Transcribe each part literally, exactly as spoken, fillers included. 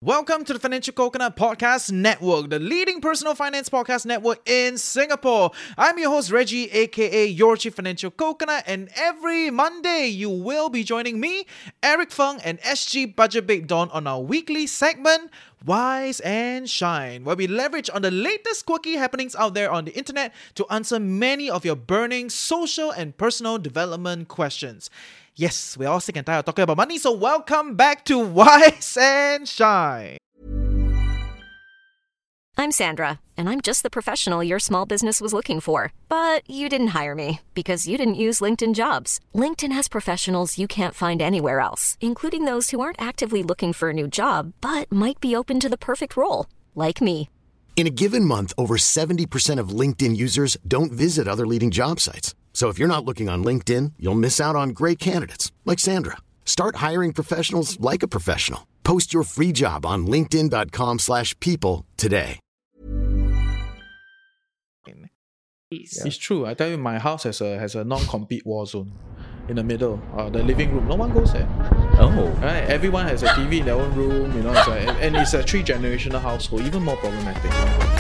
Welcome to the Financial Coconut Podcast Network, the leading personal finance podcast network in Singapore. I'm your host, Reggie, aka Your Chief Financial Coconut, and every Monday you will be joining me, Eric Fung, and S G Budget Babe Dawn on our weekly segment, Wise and Shine, where we leverage on the latest quirky happenings out there on the internet to answer many of your burning social and personal development questions. Yes, we're all sick and tired of talking about money, so welcome back to Wise and Shine. I'm Sandra, and I'm just the professional your small business was looking for. But you didn't hire me because you didn't use LinkedIn Jobs. LinkedIn has professionals you can't find anywhere else, including those who aren't actively looking for a new job, but might be open to the perfect role, like me. In a given month, over seventy percent of LinkedIn users don't visit other leading job sites. So if you're not looking on LinkedIn, you'll miss out on great candidates like Sandra. Start hiring professionals like a professional. Post your free job on linkedin.com slash people today. It's true. I tell you, my house has a has a non-compete war zone in the middle, uh, the living room. No one goes there. Oh. Right? Everyone has a T V in their own room, you know, it's like, and it's a three-generational household, even more problematic.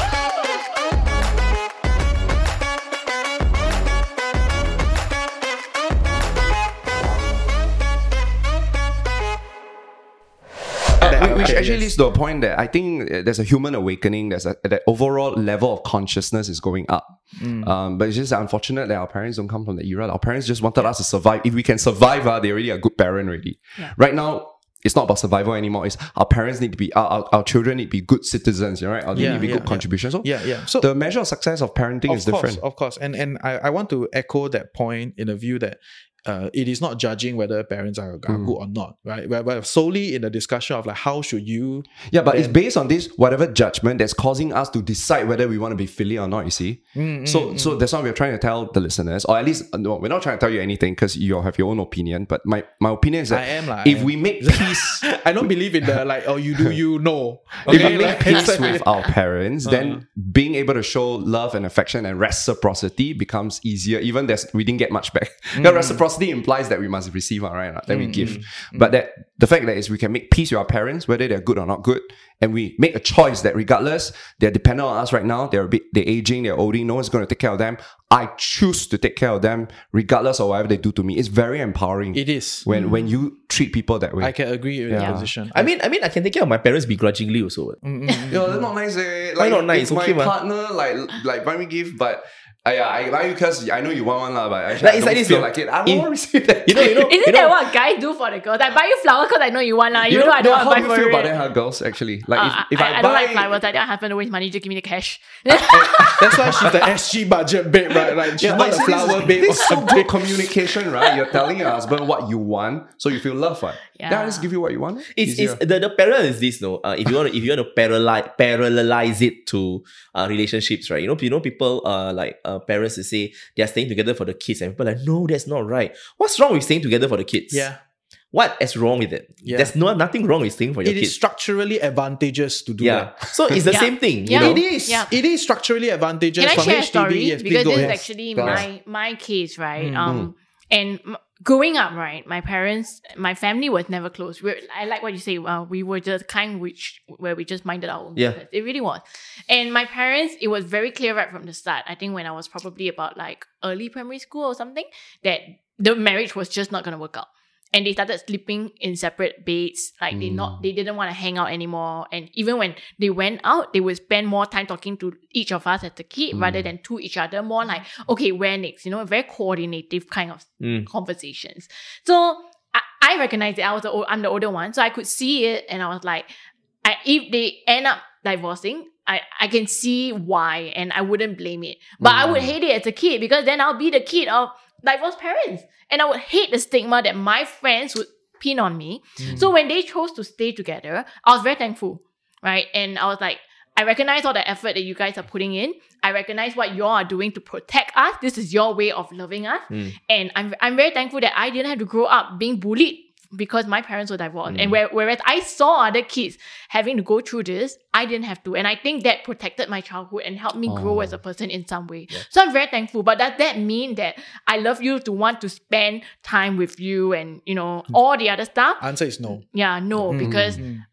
Which actually leads to a point that I think there's a human awakening. There's a that overall level of consciousness is going up. Mm. Um, but it's just unfortunate that our parents don't come from the era. Our parents just wanted us to survive. If we can survive, uh, they're already a good parent already. Yeah. Right now, it's not about survival anymore. It's our parents need to be, our, our, our children need to be good citizens, right? Or they yeah, need to be yeah, good yeah. contributions. So, yeah, yeah. So the measure of success of parenting of is course, different. Of course, and and I, I want to echo that point in the view that Uh, it is not judging whether parents are, are mm. good or not, right? But, but solely in the discussion of like how should you... Yeah, but then... it's based on this whatever judgment that's causing us to decide whether we want to be filial or not, you see? Mm, so mm, so mm. that's why we're trying to tell the listeners, or at least, no, we're not trying to tell you anything because you have your own opinion, but my, my opinion is that I am, like, if I am. we make peace... I don't believe in the like, oh, you do, you know. Okay? If we make like, peace with our parents, uh-huh. then being able to show love and affection and reciprocity becomes easier, even there's we didn't get much back. Mm. Because reciprocity implies that we must receive, right? Then mm, we give. Mm, but that the fact that is we can make peace with our parents, whether they're good or not good, and we make a choice that regardless, they're dependent on us right now, they're a bit, they're aging, they're olding, no one's going to take care of them. I choose to take care of them regardless of whatever they do to me. It's very empowering. It is. When mm. when you treat people that way. I can agree with yeah. your position. I mean, I mean, I can take care of my parents begrudgingly also. Mm-hmm. Yo, that's not nice. Eh? Like, Why not nice? If my okay, partner like like buy me gift, but I I buy you because I know you want one lah, but actually like, I it's don't like this, feel no? like it. I don't In- want to receive that. You know, you know, Isn't you that know, what guys do for the girls? I buy you flowers because I know you want lah. You, You know, I no, don't how want do to you buy feel for about it. that, huh, girls? Actually, like Uh, if, if I, I, I buy, don't like flowers. I don't have to waste money. Just give me the cash. That's why she's the S G budget babe, right? Like she's yeah, not but the see, flower this, babe. This or is so something. good communication, right? You're telling your husband what you want, so you feel loved, right? Yeah. Then I just give you what you want. It's, Easier. it's the, the parallel is this, no. Uh, if you want to if you want to parallelize parallelize it to uh, relationships, right? You know, you know people uh like uh, parents to say they are staying together for the kids, and people are like, no, that's not right. What's wrong with staying together for the kids? Yeah. What is wrong with it? Yeah. There's no nothing wrong with staying for your It kids. is structurally advantageous to do yeah. that. So it's the Yeah. same thing. You Yeah. know? It is. Yeah. It is structurally advantageous. Can I from share a H D B. story? Yes, please Because go this is ahead. actually Go my my case, right? Mm. Um, and m- growing up, right, my parents, my family was never close. We're, I like what you say. Uh, we were the kind which where we just minded our own Yeah. business. It really was. And my parents, it was very clear right from the start. I think when I was probably about like early primary school or something, that the marriage was just not gonna work out. And they started sleeping in separate beds. Like mm. they not, they didn't want to hang out anymore. And even when they went out, they would spend more time talking to each of us as a kid mm. rather than to each other. More like, okay, where next? You know, very coordinative kind of mm. conversations. So I, I recognized it. I was the, I'm the older one, so I could see it, and I was like, I, if they end up divorcing, I, I can see why, and I wouldn't blame it. But mm. I would hate it as a kid because then I'll be the kid of divorced parents. And I would hate the stigma that my friends would pin on me. Mm. So when they chose to stay together, I was very thankful, right? And I was like, I recognize all the effort that you guys are putting in. I recognize what you all are doing to protect us. This is your way of loving us. Mm. And I'm I'm very thankful that I didn't have to grow up being bullied because my parents were divorced. Mm. And where, whereas I saw other kids having to go through this, I didn't have to. And I think that protected my childhood and helped me oh. grow as a person in some way. Yeah. So I'm very thankful. But does that mean that I love you to want to spend time with you and, you know, all the other stuff? Answer is no. Yeah, no. Mm. Because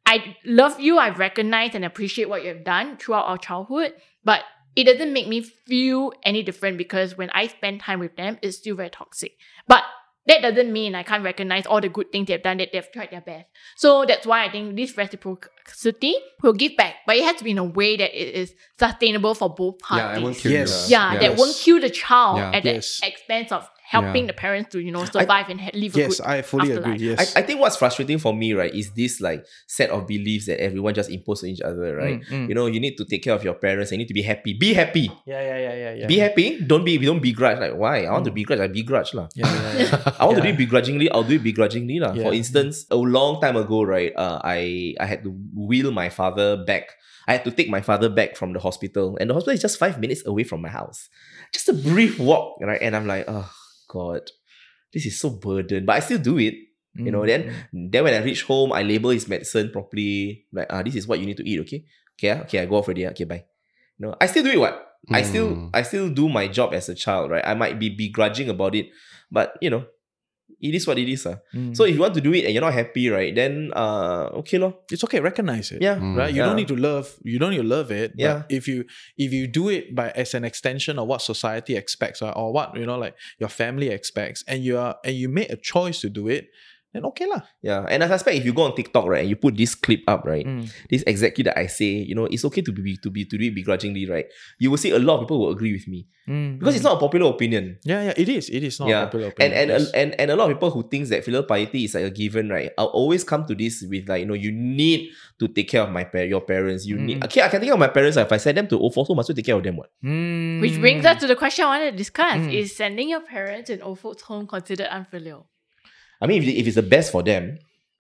I love you, I recognize and appreciate what you've done throughout our childhood, but it doesn't make me feel any different because when I spend time with them, it's still very toxic. But that doesn't mean I can't recognize all the good things they've done, that they've tried their best. So that's why I think this reciprocity will give back, but it has to be in a way that it is sustainable for both parties. Yeah, I won't kill Yes. you. Yeah, Yes. that won't kill the child Yeah. at Yes. the expense of helping Yeah. the parents to, you know, survive and ha- live a Yes, good I fully afterlife. agree. Yes. I, I think what's frustrating for me, right, is this like set of beliefs that everyone just imposes on each other, right? Mm, mm. You know, you need to take care of your parents. You need to be happy. Be happy. yeah, yeah, yeah, yeah, yeah. Be happy. Don't be. Don't begrudge. Like why? I want to begrudge. I begrudge lah. Yeah, yeah, yeah. I want to Yeah. do it begrudgingly. I'll do it begrudgingly lah. Yeah. For instance, a long time ago, right, uh, I I had to wheel my father back. I had to take my father back from the hospital, and the hospital is just five minutes away from my house. Just a brief walk, right? And I'm like, oh God, this is so burdened. But I still do it. You know, then then when I reach home, I label his medicine properly. Like, ah, this is what you need to eat, okay? Okay, ah, okay, I go off already. ah, Okay, bye. You know, I still do it. What? I still Mm. I still do my job as a child, right? I might be begrudging about it, but you know, it is what it is. ah. Mm. So if you want to do it and you're not happy, right? Then uh, okay, lor. It's okay, recognize it. Yeah, Mm. Right? You Yeah. don't need to love, you don't need to love it. Yeah. But if you if you do it by as an extension of what society expects, or, or what, you know, like your family expects, and you are and you made a choice to do it, then okay lah. Yeah, and I suspect if you go on TikTok, right, and you put this clip up, right, Mm. this exactly that I say, you know, it's okay to be to be to do it begrudgingly, right? You will see a lot of people will agree with me Mm. because it's not a popular opinion. Yeah, yeah, it is. It is not a yeah, popular and opinion. and, yes. and and a lot of people who thinks that filial piety is like a given, right? I'll always come to this with like, you know, you need to take care of my par- your parents. You need Mm. okay, I can take care of my parents. If I send them to O F O, so must you take care of them. What? Mm. Which brings us to the question I wanted to discuss. Mm. Is sending your parents in old folks home considered unfilial? I mean, if, if it's the best for them,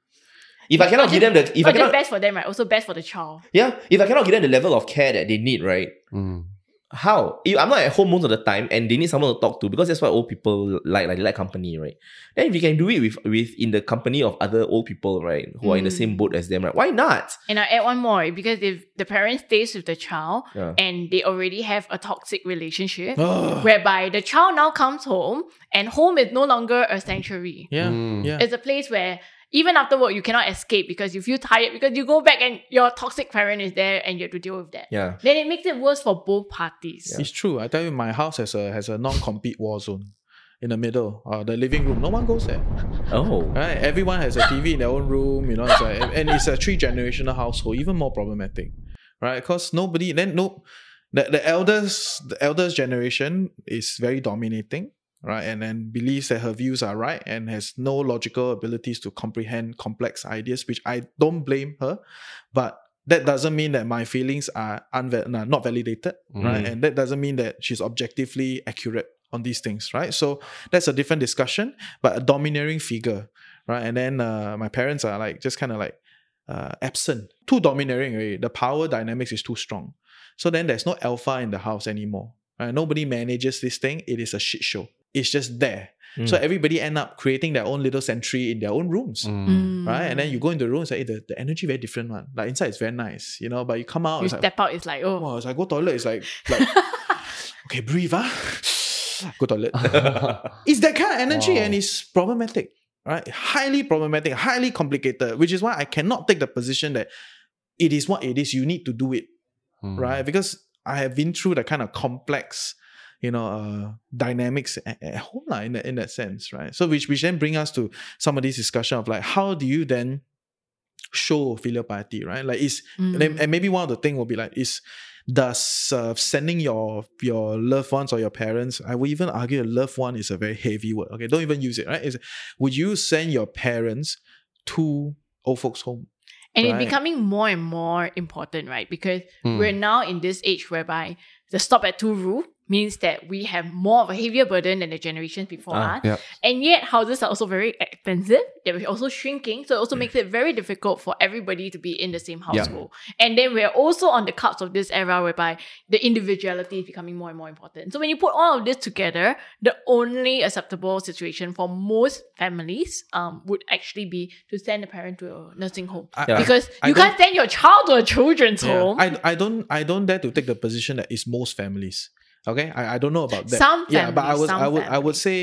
if I cannot give them the if I Not just cannot best for them, right? Also best for the child. yeah, if I cannot give them the level of care that they need, right? Mm. How? If I'm not at home most of the time and they need someone to talk to because that's what old people like, like they like company, right? Then if you can do it with with in the company of other old people, right, who are in the Mm. same boat as them, right? Why not? And I add one more because if the parent stays with the child Yeah. and they already have a toxic relationship, Ugh. whereby the child now comes home and home is no longer a sanctuary. Yeah, Mm. yeah. It's a place where even after work you cannot escape because you feel tired because you go back and your toxic parent is there and you have to deal with that. Yeah. Then it makes it worse for both parties. It's true. I tell you, my house has a has a non-compete war zone in the middle. Uh, the living room, no one goes there. Oh. Right? Everyone has a T V in their own room. You know, it's like, and it's a three generational household. Even more problematic, right? Because nobody then no, the the elders the elders generation is very dominating. Right, and then believes that her views are right and has no logical abilities to comprehend complex ideas, which I don't blame her, but that doesn't mean that my feelings are unva- nah, not validated, right? And that doesn't mean that she's objectively accurate on these things, right? So that's a different discussion, but a domineering figure, right? And then uh, my parents are like just kind of like uh, absent, too domineering already. The power dynamics is too strong. So then there's no alpha in the house anymore. Right? Nobody manages this thing. It is a shit show. It's just there. So everybody end up creating their own little sanctuary in their own rooms. Mm. Right? And then you go into the room and say, hey, the, the energy very different one. Like inside it's very nice, you know, but you come out, You it's like, step out, it's like, oh, wow, as I go toilet, it's like, like okay, breathe, ah. Go toilet. It's that kind of energy Wow. and it's problematic, right? Highly problematic, highly complicated, which is why I cannot take the position that it is what it is. You need to do it, Mm. right? Because I have been through that kind of complex, you know, uh, dynamics at, at home lah, in, that, in that sense, right? So which, which then bring us to some of this discussion of like, how do you then show filial piety, right? Like is and, then, and maybe one of the thing will be like is does uh, sending your your loved ones or your parents, I would even argue a loved one is a very heavy word. Okay, don't even use it, right? Is would you send your parents to old folks home? And Right. it's becoming more and more important, right? Because Mm. we're now in this age whereby the stop at two rule means that we have more of a heavier burden than the generations before Ah, us. yeah. And yet houses are also very expensive. They're also shrinking. So it also makes it very difficult for everybody to be in the same household. And then we're also on the cusp of this era whereby the individuality is becoming more and more important. So when you put all of this together, the only acceptable situation for most families um would actually be to send a parent to a nursing home. I- Yeah. Because I you don't- can't send your child to a children's Yeah. home. I, I don't I don't dare to take the position that it's most families. Okay, I, I don't know about that. Some yeah, but I families, was some I would I would families. say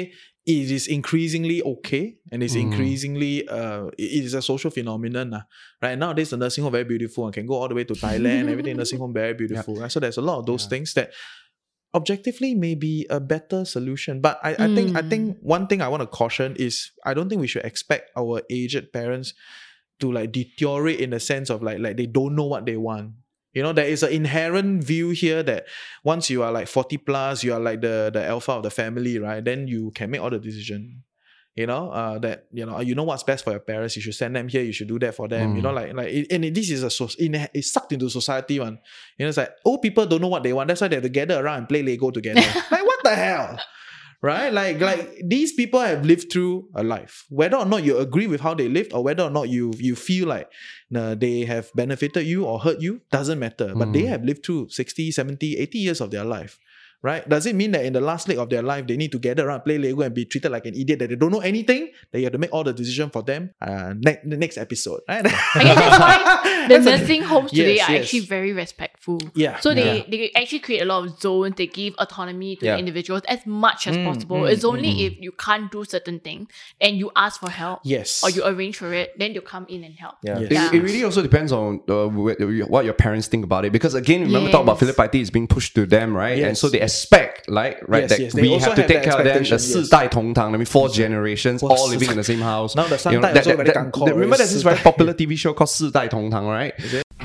it is increasingly okay, and it's Mm. increasingly uh it is a social phenomenon. lah. Right nowadays, the nursing home very beautiful and can go all the way to Thailand. Everything in nursing home very beautiful. Right? So there's a lot of those Yeah. things that objectively may be a better solution. But I, I think I Mm. think one thing I want to caution is I don't think we should expect our aged parents to like deteriorate in the sense of like like they don't know what they want. You know, there is an inherent view here that once you are like forty plus, you are like the, the alpha of the family, right? Then you can make all the decision. You know, uh, that, you know, you know what's best for your parents. You should send them here. You should do that for them. Mm. You know, like, like, it, and it, this is a, so, in, it's sucked into society, one. You know, it's like, old people don't know what they want. That's why they have to gather around and play Lego together. Like, what the hell? Right? Like, like these people have lived through a life. Whether or not you agree with how they lived, or whether or not you you feel like uh, they have benefited you or hurt you, doesn't matter. But they Mm. have lived through sixty, seventy, eighty years of their life. Right? Does it mean that in the last leg of their life, they need to gather around, play Lego, and be treated like an idiot that they don't know anything? That you have to make all the decision for them? Uh, ne- the next episode. Right? I guess that's why the That's a- nursing homes today Yes, are yes. actually very respectful. Yeah. So they, Yeah. they actually create a lot of zones. They give autonomy to Yeah. the individuals as much as Mm, possible. mm, it's only mm. if you can't do certain things and you ask for help Yes. or you arrange for it, then you come in and help. Yeah. Yes. It, Yeah. it really also depends on uh, wh- what your parents think about it. Because again, remember, talk about Yes. Philip is being pushed to them, right? And Yes. so they expect, like, right, Yes, that yes. They we also have to have take that care of them. The expectation, yes. 四代同堂, I mean, four generations, Wow, all living in the same house. Now the 三代 that, also that, very that, gangko, that- remember right? there's this very popular T V show called 四代同堂, right?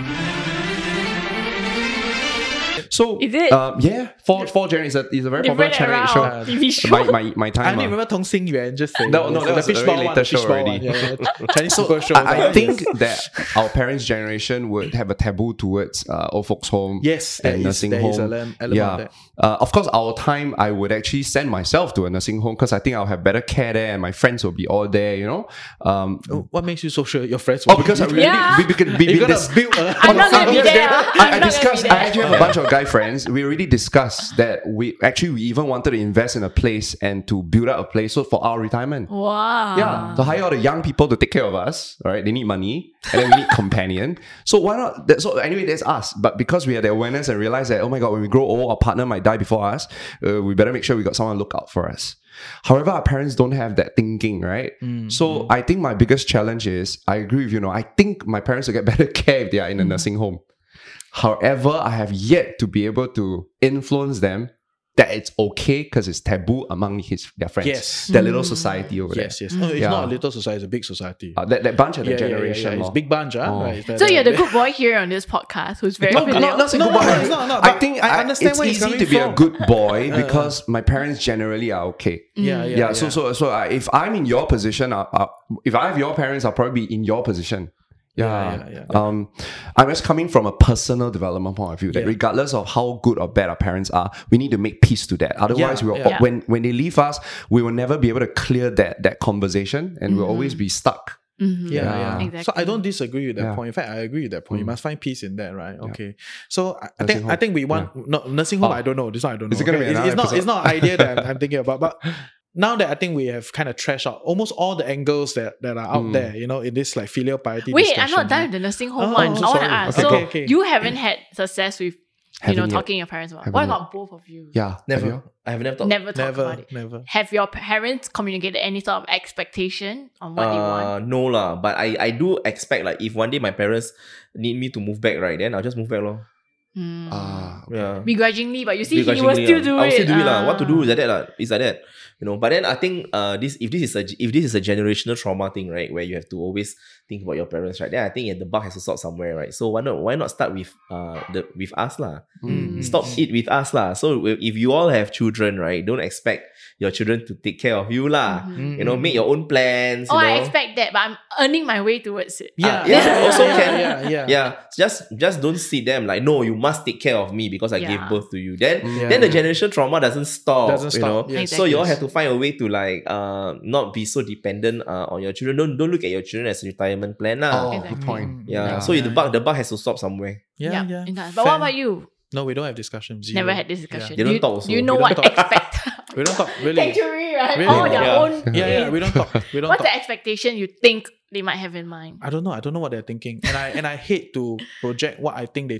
So, Is it? Um, yeah, four, four generations is a, is a very They popular ran channel around show. T V show. My, my, my I time. only uh, remember Tong Xing Yuan just saying. No, no, that the was a fishball very one, later the show fishball already. one, yeah, yeah. Chinese super show. I, I right? think Yes. that our parents' generation would have a taboo towards uh, old folks' home. Yes, there and is- nursing there home. is a lem- element yeah, of that. Uh, of course, our time, I would actually send myself to a nursing home because I think I'll have better care there, and my friends will be all there. You know. Um, Oh, what makes you so sure your friends oh, will because I be- really, Yeah. we, we, we, we, You're we gonna dis- build a I'm not gonna be there. I'm I, I not gonna discussed. be I there. actually have a bunch of guy friends. We already discussed that we actually we even wanted to invest in a place and to build up a place so for our retirement. Wow. Yeah, to hire all the young people to take care of us, right? They need money, and then we need companion. So why not? That, so anyway, there's us. But because we had the awareness and realized that, oh my god, when we grow old, our partner might die before us. Uh, we better make sure we got someone to look out for us. However, our parents don't have that thinking, right? So I think my biggest challenge is, I agree with you. Know, I think my parents will get better care if they are in a nursing home. However, I have yet to be able to influence them that it's okay because it's taboo among his their friends. Yes. Their little society over Yes, there. yes. No, it's Yeah. not a little society, it's a big society. Uh, that, that bunch of the Yeah, yeah, yeah, generation. yeah, It's lor. big bunch, ah. Oh. Right, it's So the- you're the good boy here on this podcast who's very No, filial. no, not saying Good good boy. boy. It's not, not, I but think I I- understand it's where he's easy coming to be a from. good boy because my parents generally are okay. Yeah, yeah, Yeah, so so so I, if I'm in your position, I, I, if I have your parents, I'll probably be in your position. Yeah, Yeah, yeah, yeah. Um, I'm just coming from a personal development point of view that Yeah. regardless of how good or bad our parents are, we need to make peace to that. Otherwise, Yeah, we will, yeah. when when they leave us, we will never be able to clear that that conversation, and we'll always be stuck. Mhm. Yeah, Yeah. yeah. Exactly. So I don't disagree with that Yeah. point. In fact, I agree with that point. You Mm. must find peace in that, right? Okay. So I, I Nursing think home. I think we want no, nursing home. Oh. I don't know. This one I don't know. Is it gonna okay? be it's, another it's not. episode? It's not an idea that I'm, I'm thinking about. But now that I think we have kind of trashed out almost all the angles that, that are out Mm. there, you know, in this like filial piety. Wait, discussion, I'm not done right? with the nursing home Oh, one. I'm so I want to sorry. ask. Okay, so okay, okay. you haven't had success with, you Haven't know, yet. talking to your parents about. Haven't What yet. about both of you? Yeah, have Never. you? I have never thought. Never talked Never, about it. never. Have your parents communicated any sort of expectation on what they want? Uh, no lah, but I, I do expect like if one day my parents need me to move back, right, then I'll just move back lor. Hmm. Ah, Yeah. Begrudgingly, but you see, he will Begrudgingly still lah. do I will it. still do it lah. What to do Ah. is like that lah. It's like that, you know. But then I think uh this if this is a if this is a generational trauma thing, right, where you have to always think about your parents, right? Then I think yeah, the buck has to stop somewhere, right? So why not why not start with uh the with us lah? Mm. Stop it with us lah. So if you all have children, right, don't expect your children to take care of you lah. Mhm. You know, make your own plans. Oh, you know. I expect that, but I'm earning my way towards it. Yeah, Ah, yeah, also yeah, can. Yeah, yeah. Yeah, just just don't see them like no, you must take care of me because I gave Yeah. birth to you. Then Yeah. then the generation trauma doesn't stop. Doesn't you stop, know. yes. So you all Exactly. have to find a way to like uh not be so dependent uh, on your children. Don't don't look at your children as a retirement plan lah. Oh, Exactly. good point. Yeah. Yeah, So yeah, the buck the buck has to stop somewhere. Yeah, Yeah, yeah. it does. But what Fair. about you? No, we don't have discussion. Zero. Never had this discussion. They Do don't you, talk also. Do you know We what don't talk. expect? We don't talk really. Actually, right? Really? All their Yeah. own. Yeah, yeah. We don't talk. We don't What's talk. the expectation you think they might have in mind? I don't know. I don't know what they're thinking, and I and I hate to project what I think they think.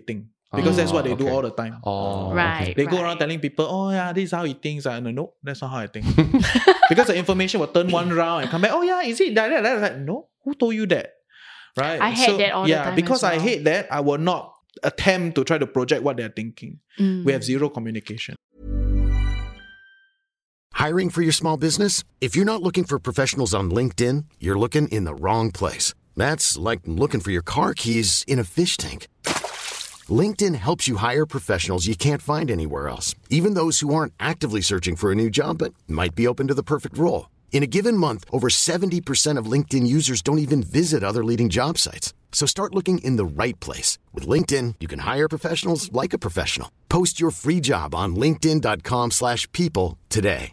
Because that's what they do okay. all the time. Oh, Right. They go right. around telling people, oh yeah, this is how he thinks. I no, no, that's not how I think. Because the information will turn one round and come back, oh yeah, is it like that? Like that? No, who told you that? Right? I hate that all the yeah, time because as I well. hate that, I will not attempt to try to project what they're thinking. Mm. We have zero communication. Hiring for your small business? If you're not looking for professionals on LinkedIn, you're looking in the wrong place. That's like looking for your car keys in a fish tank. LinkedIn helps you hire professionals you can't find anywhere else, even those who aren't actively searching for a new job but might be open to the perfect role. In a given month, over seventy percent of LinkedIn users don't even visit other leading job sites. So start looking in the right place. With LinkedIn, you can hire professionals like a professional. Post your free job on linkedin.com slash people today.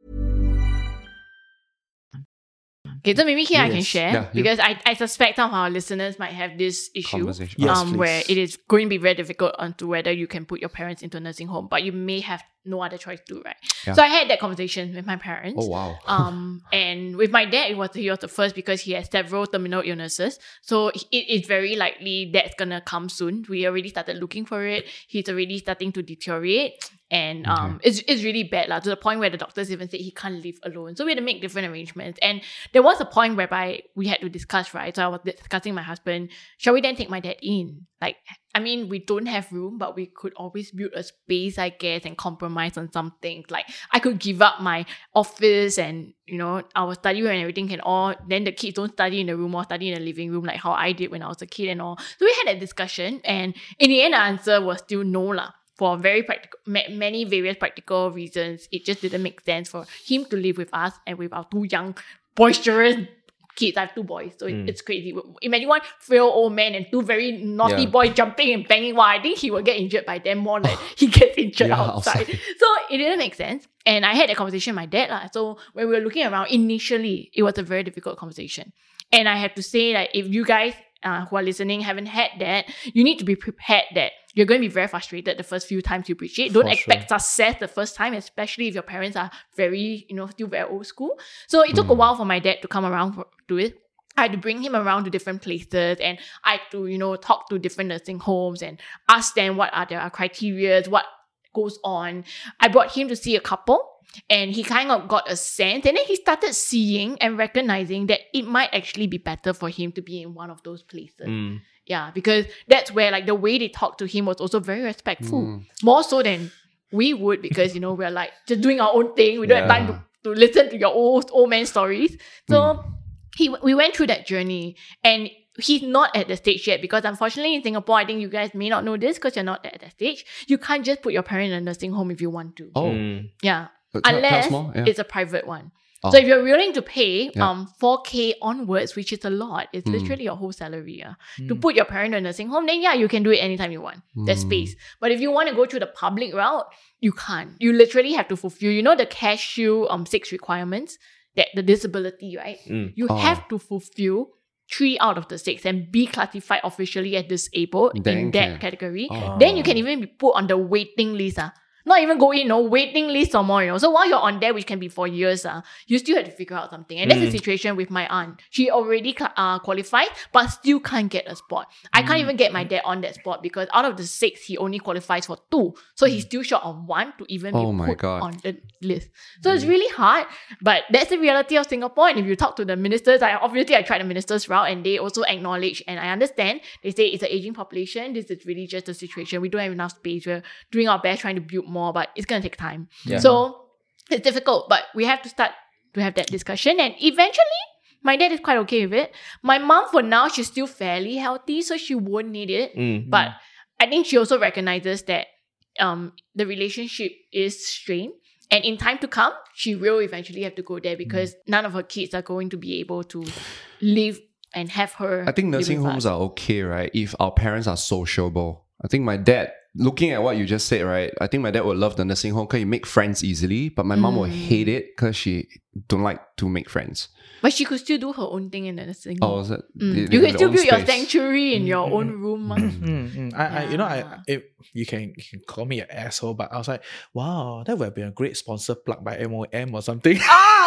Okay, so maybe here I can Yes. share Yeah, you- because I, I suspect some of our listeners might have this issue Conversation. Yes, um, please. where it is going to be very difficult onto whether you can put your parents into a nursing home, but you may have no other choice to, right? Yeah. So I had that conversation with my parents. Oh, wow. um, and with my dad, it was he was the first because he has several terminal illnesses. So it is very likely that's gonna come soon. We already started looking for it. He's already starting to deteriorate. And um, it's, it's really bad lah, to the point where the doctors even said he can't live alone. So we had to make different arrangements. And there was a point whereby we had to discuss, right? So I was discussing with my husband, shall we then take my dad in? Like, I mean, we don't have room, but we could always build a space, I guess, and compromise on some things. Like, I could give up my office and, you know, our study room and everything can all, then the kids don't study in the room or study in the living room like how I did when I was a kid and all. So we had that discussion. And in the end, the answer was still no lah. For very practical, ma- many various practical reasons, it just didn't make sense for him to live with us and with our two young, boisterous kids. I have two boys, so it, it's crazy. Imagine one frail old man and two very naughty Yeah. boys jumping and banging. Well, I think he will get injured by them more like he gets injured Yeah, outside. outside. So it didn't make sense. And I had a conversation with my dad. lah. So when we were looking around, initially, it was a very difficult conversation. And I have to say that if you guys uh, who are listening haven't had that, you need to be prepared that you're going to be very frustrated the first few times you preach it. Don't For expect success the first time, especially if your parents are very, you know, still very old school. So it took a while for my dad to come around for, to it. I had to bring him around to different places and I had to, you know, talk to different nursing homes and ask them what are their criteria, what goes on. I brought him to see a couple and he kind of got a sense and then he started seeing and recognizing that it might actually be better for him to be in one of those places. Mm. Yeah, because that's where like the way they talked to him was also very respectful. More so than we would because, you know, we're like just doing our own thing. We don't have time to, to listen to your old, old man stories. So he we went through that journey and he's not at the stage yet because unfortunately in Singapore, I think you guys may not know this because you're not at that stage. You can't just put your parent in a nursing home if you want to. Oh, Mm. Yeah. But tell- tell us Unless more, yeah. it's a private one. Oh. So if you're willing to pay Yeah. um four K onwards, which is a lot, it's literally your whole salary yeah, to put your parent in a nursing home, then yeah, you can do it anytime you want. There's space. But if you want to go through the public route, you can't. You literally have to fulfill, you know, the Cash Shield um six requirements, that the disability, right? Mm. You Oh. have to fulfill three out of the six and be classified officially as disabled Then in that can. category. Oh. Then you can even be put on the waiting list. Ah. Not even go in, no, waiting list or more, you know. So while you're on there, which can be for years, uh, you still have to figure out something. And that's the situation with my aunt. She already cl- uh, qualified, but still can't get a spot. I can't even get my dad on that spot because out of the six, he only qualifies for two. So he's still short of one to even Oh be my put God. on the list. So it's really hard, but that's the reality of Singapore. And if you talk to the ministers, I obviously I tried the ministers route and they also acknowledge and I understand. They say it's an aging population. This is really just the situation. We don't have enough space. We're doing our best trying to build more, but it's going to take time. Yeah. So it's difficult, but we have to start to have that discussion. And eventually, my dad is quite okay with it. My mom, for now, she's still fairly healthy, so she won't need it. Mm. But I think she also recognizes that um the relationship is strained. And in time to come, she will eventually have to go there because none of her kids are going to be able to live and have her. I think live nursing with homes us. are okay, right? If our parents are sociable. I think my dad, looking at what you just said, right? I think my dad would love the nursing home because you make friends easily, but my mom will Mm. hate it because she don't like to make friends. But she could still do her own thing in the nursing home. Oh, is it? Mm. they- they You have can their still own build your space. sanctuary in your own room. ah. Mm, mm. I, I, you know, I, Yeah. if you can, you can call me an asshole, but I was like, wow, that would have been a great sponsor plug by M O M or something.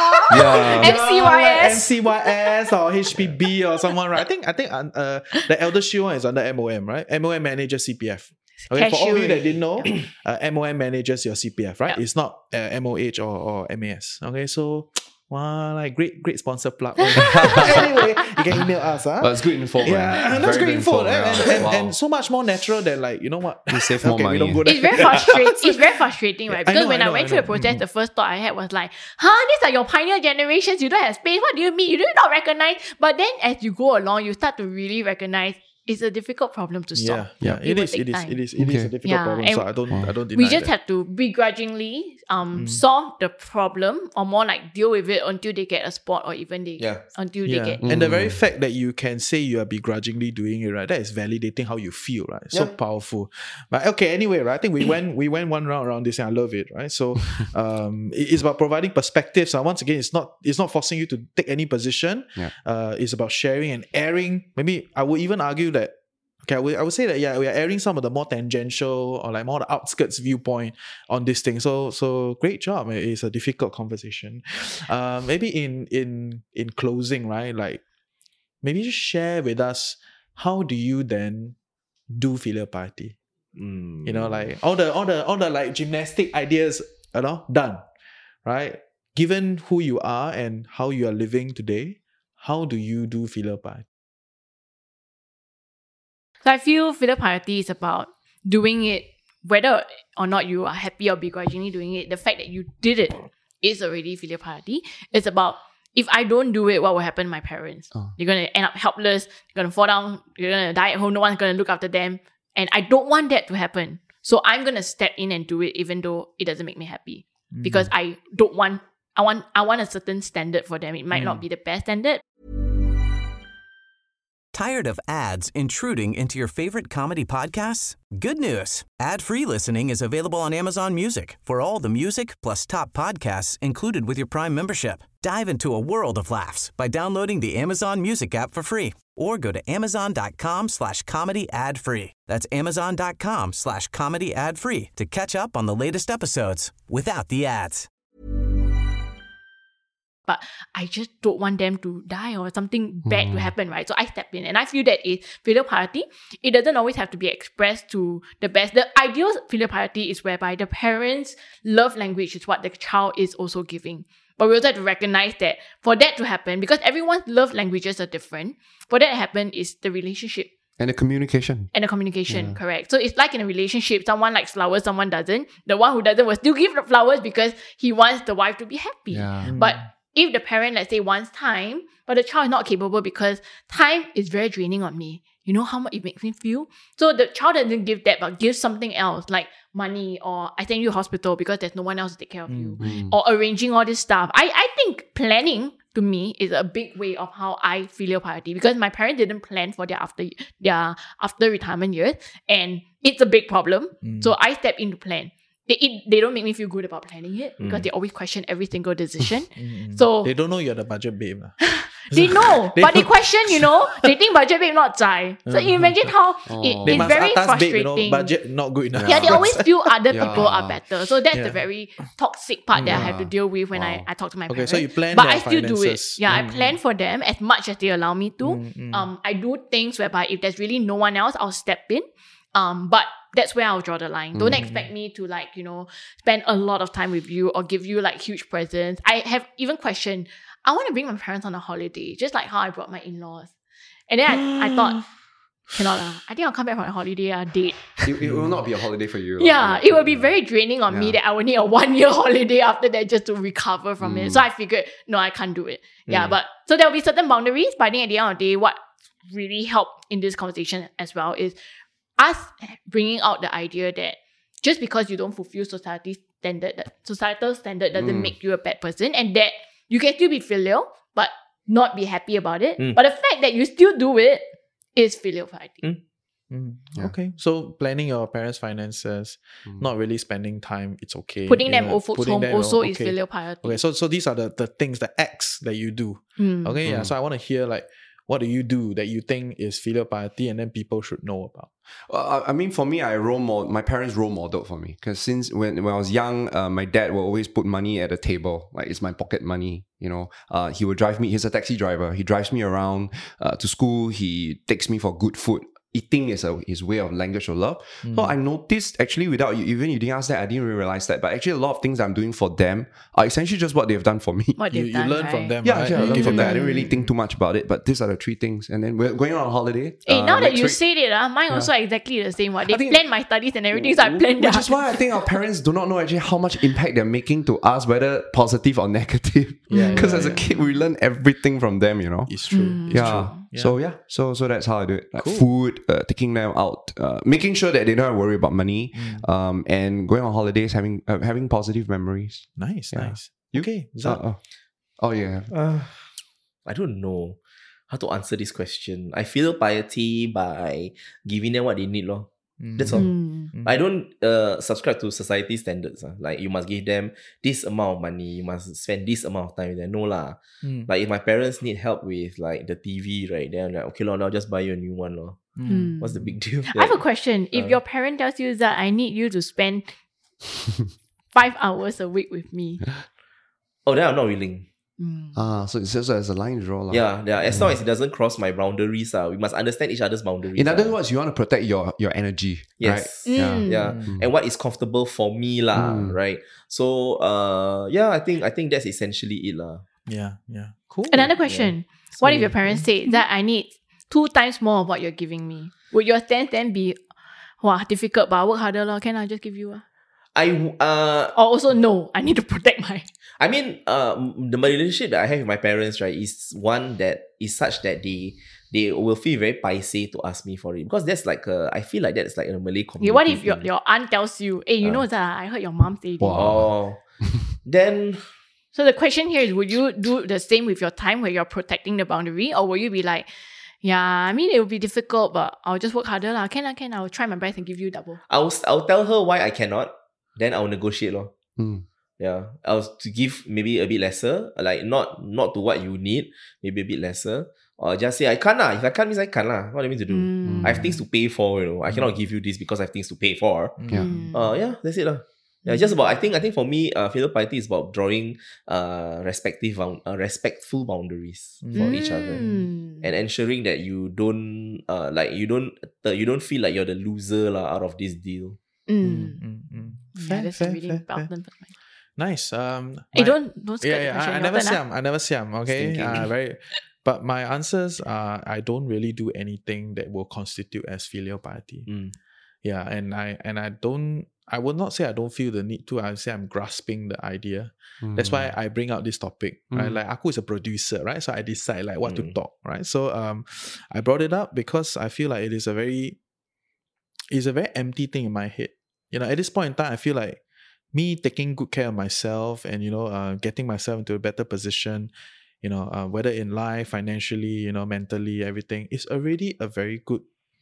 Yeah. M C Y S. M C Y S or H P B or someone, right? I think, I think, uh, the Elder Shield one is under M O M, right? M O M manages C P F. Okay, for all of you Cashier. that didn't know, uh, M O M manages your C P F, right? Yeah. It's not uh, M O H or, or M A S. Okay, so wow, like great, great sponsor plug. Anyway, you can email us, huh? But it's good info. Yeah, man. and that's Very great good info, right? yeah. and, and, Wow. and so much more natural than like, you know what? You save more okay, money. we don't go there. It's very frustrating. It's very frustrating, right? I Because know, when I I, know, went I through know. the process, the first thought I had was like, huh, these are your pioneer generations. You don't have space. What do you mean? You do not recognize. But then as you go along, you start to really recognize it's a difficult problem to solve. Yeah, yeah, it will is, take it is, time. it is, it is Okay. a difficult Yeah, problem. and So I don't, I don't deny We just that. have to begrudgingly um Mm. solve the problem, or more like deal with it until they get a spot, or even they Yeah. until Yeah, they get and the very fact that you can say you are begrudgingly doing it, right? That is validating how you feel, right? So Yeah. powerful. But okay, anyway, right? I think we went we went one round around this, and I love it, right? So, um, it- it's about providing perspectives. And once again, it's not it's not forcing you to take any position. Yeah. Uh, it's about sharing and airing. Maybe I would even argue that. Okay, I would, I would say that yeah, we are airing some of the more tangential or like more the outskirts viewpoint on this thing. So so great job. It's a difficult conversation. Um, maybe in in in closing, right? Like maybe just share with us how do you then do filial piety? Mm. You know, like all the all the all the like gymnastic ideas, you know, done, right? Given who you are and how you are living today, how do you do filial piety? So I feel filial piety is about doing it, whether or not you are happy or begrudgingly doing it. The fact that you did it is already filial piety. It's about, if I don't do it, what will happen to my parents? Oh. They're going to end up helpless. They're going to fall down. They're going to die at home. No one's going to look after them. And I don't want that to happen. So I'm going to step in and do it, even though it doesn't make me happy. Because I don't want, I want, I want a certain standard for them. It might not be the best standard. Tired of ads intruding into your favorite comedy podcasts? Good news. Ad-free listening is available on Amazon Music for all the music plus top podcasts included with your Prime membership. Dive into a world of laughs by downloading the Amazon Music app for free or go to amazon.com slash comedy ad free. That's amazon.com slash comedy ad free to catch up on the latest episodes without the ads. But I just don't want them to die or something bad to happen, right? So I step in, and I feel that is filial piety. It doesn't always have to be expressed to the best. The ideal filial piety is whereby the parents' love language is what the child is also giving. But we also have to recognize that for that to happen, because everyone's love languages are different, for that to happen is the relationship And the communication. and the communication, correct? So it's like in a relationship, someone likes flowers, someone doesn't. The one who doesn't will still give the flowers because he wants the wife to be happy. Yeah. But if the parent, let's say, wants time, but the child is not capable because time is very draining on me. You know how much it makes me feel? So the child doesn't give that, but gives something else, like money, or I send you to hospital because there's no one else to take care of you. Or arranging all this stuff. I, I think planning, to me, is a big way of how I filial piety, because my parents didn't plan for their after their after retirement years, and it's a big problem. So I step in to plan. They, it, they don't make me feel good about planning it because they always question every single decision. So They don't know you're the budget babe. lah. they know, They but they know. question, you know, they think budget babe not zai. So you imagine how it, Oh. They it's must very atas babe, you frustrating. know, budget not good enough. Yeah, they always feel other Yeah. people are better. So that's Yeah. the very toxic part that I have to Yeah. deal with when Wow. I, I talk to my Okay, parents. so you plan But their I still do it. finances. Yeah, Mm, I plan for them as much as they allow me to. Mm, mm. Um, I do things whereby if there's really no one else, I'll step in. Um, but that's where I'll draw the line. Don't expect me to, like, you know, spend a lot of time with you or give you like huge presents. I have even questioned, I want to bring my parents on a holiday, just like how I brought my in-laws. And then I, I thought, cannot lah. I think I'll come back from a holiday, uh, date. It, it will not be a holiday for you. Yeah, it will be very draining on me Yeah. that I will need a one year holiday after that just to recover from it. So I figured, no, I can't do it. Yeah, but so there will be certain boundaries, but I think at the end of the day, what really helped in this conversation as well is us bringing out the idea that just because you don't fulfill society's standard, that societal standard doesn't Mm. make you a bad person, and that you can still be filial, but not be happy about it. Mm. But the fact that you still do it is filial piety. Mm. Mm. Yeah. Okay, so planning your parents' finances, Mm. not really spending time, it's okay. Putting You them know, old folks putting home them- also okay. is filial piety. Okay, so so these are the, the things, the acts that you do. Mm. Okay, yeah. Mm. So I want to hear like, what do you do that you think is filial piety and then people should know about? Uh, I mean, for me, I role model, my parents role modeled for me, because since when, when I was young, uh, my dad will always put money at the table, like it's my pocket money. You know, uh, he would drive me. He's a taxi driver. He drives me around uh, to school. He takes me for good food eating is a his way of language of love. So I noticed actually without you, even you didn't ask that, I didn't really realize that. But actually, a lot of things I'm doing for them are essentially just what they've done for me. What You, they've you done, learn right? from them, Yeah, right? actually, I You learned give from it that. I back. didn't really think too much about it, but these are the three things. And then we're going on holiday. Hey, uh, now that next you week. said it, uh, mine also exactly the same. What they I think- plan my studies and everything, so I planned Which that. is why I think our parents do not know actually how much impact they're making to us, whether positive or negative. Yeah, Because yeah, as a yeah. kid, we learn everything from them, you know. It's true. It's yeah. true. Yeah. So yeah, so so that's how I do it. Like Cool. food, uh, taking them out, uh, making sure that they don't have to worry about money, Mm. um, and going on holidays, having uh, having positive memories. Nice, Yeah. nice. You? Okay, Uh, Zat. uh, oh yeah. Uh, I don't know how to answer this question. I feel piety by giving them what they need, lor. That's all. Mm. I don't uh, subscribe to society standards. ah. Like you must give them this amount of money, you must spend this amount of time with them. No lah. Mm. Like if my parents need help with like the T V, right? Then I'm like, okay, lor, I'll just buy you a new one, lor. Mm. What's the big deal? I have a Like, question. If uh, your parent tells you that I need you to spend five hours a week with me, oh, then I'm not willing. mm. Ah, so it's just as a line draw, lah. Yeah, yeah. As long as it doesn't cross my boundaries, uh, we must understand each other's boundaries. In other ah. words, you want to protect your your energy, Yes. right? Yeah. Mm. Yeah, and what is comfortable for me lah, Mm. right? So, uh, yeah, I think I think that's essentially it lah. Yeah, yeah. Cool. Another question. What if your parents say that I need two times more of what you're giving me? Would your stance then be, wow, difficult, but I work harder, lor. Can I just give you? Uh? I uh, Or also, no, I need to protect my. I mean, uh, the relationship that I have with my parents, right, is one that is such that they they will feel very paiseh to ask me for it, because that's like a, I feel like that's like a Malay community. Okay, what if your, thing. your aunt tells you, hey, you Uh. know that I heard your mom say this. Oh, then So the question here is, would you do the same with your time where you're protecting the boundary? Or will you be like, yeah, I mean, it will be difficult, but I'll just work harder. lah. Can I, can I'll try my best and give you double. I'll I'll tell her why I cannot, then I'll negotiate lor. Mm. Yeah, I'll to give maybe a bit lesser, like not not to what you need, maybe a bit lesser, or just say I can't lah. If I can't, means I can't lah. What do you mean to do? Mm. I have things to pay for, you know. I cannot give you this because I have things to pay for. Yeah. Mm. Uh, yeah, that's it lah. Yeah, it's just about. I think. I think for me, uh, filial piety is about drawing, uh, respective, bound- uh, respectful boundaries for each other, Mm. and ensuring that you don't, uh, like you don't, uh, you don't feel like you're the loser lah out of this deal. Mm. Mm, mm. Yeah, Fair, that's fair, a really fair, fair. important point. Nice. Um, Hey, my- don't don't skirt Yeah, the yeah. question. I, I Your never turn, ah. siam. I never siam. Okay. Stinking. Uh, very. But my answers are I don't really do anything that will constitute as filial piety. Mm. Yeah, and I and I don't. I would not say I don't feel the need to. I would say I'm grasping the idea. That's why I bring out this topic, right? Mm. Like Aku is a producer, right? So I decide like what to Mm. talk, right? So um, I brought it up because I feel like it is a very, it's a very empty thing in my head. You know, at this point in time, I feel like me taking good care of myself and you know, uh, getting myself into a better position, you know, uh, whether in life, financially, you know, mentally, everything is already a very good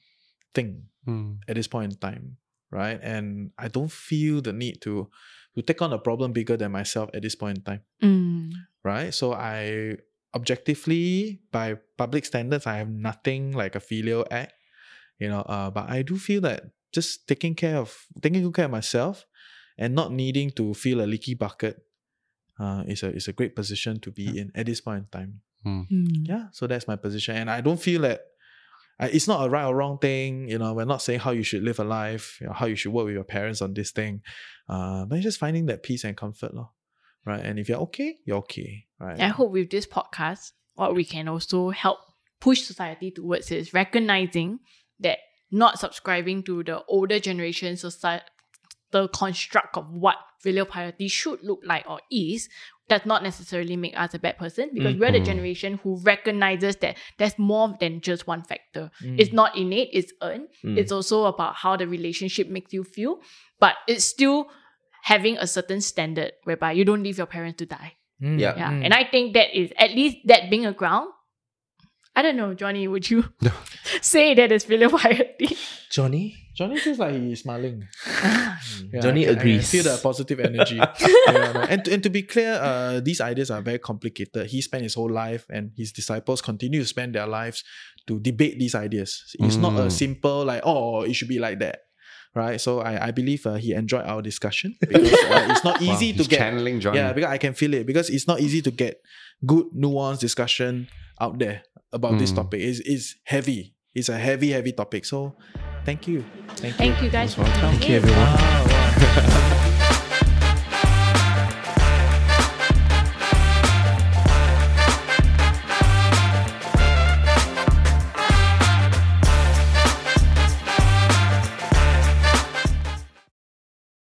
thing Mm. at this point in time, right? And I don't feel the need to to take on a problem bigger than myself at this point in time, Mm. right? So I objectively, by public standards, I have nothing like a filial act, you know. Uh, but I do feel that just taking care of taking good care of myself and not needing to feel a leaky bucket, uh, is a is a great position to be in at this point in time. Mm. Yeah, so that's my position, and I don't feel that uh, it's not a right or wrong thing. You know, we're not saying how you should live a life, you know, how you should work with your parents on this thing, uh, but it's just finding that peace and comfort, lor. Right? And if you're okay, you're okay, right? I hope with this podcast, what we can also help push society towards is recognizing that not subscribing to the older generation society, the construct of what filial piety should look like or is, does not necessarily make us a bad person, because we're the generation who recognizes that there's more than just one factor. It's not innate, it's earned. Mm. It's also about how the relationship makes you feel, but it's still having a certain standard whereby you don't leave your parents to die. Mm. Yeah. Yeah. And I think that is at least that being a ground. I don't know, Johnny, would you say that is filial piety? Johnny, Johnny feels like he's smiling. Yeah, Johnny I can- agrees. I can feel the positive energy. Yeah, no. and, to, and to be clear, uh, these ideas are very complicated. He spent his whole life and his disciples continue to spend their lives to debate these ideas. It's not a Mm. simple like, oh, it should be like that. Right? So I, I believe uh, he enjoyed our discussion because uh, it's not Wow, easy to he's get... channeling Johnny. Yeah, because I can feel it. Because it's not easy to get good, nuanced discussion out there about this Mm. topic. It's, it's heavy. It's a heavy, heavy topic. So thank you. Thank you. Thank you guys for welcome. tuning Thank you, in. everyone. Wow, wow.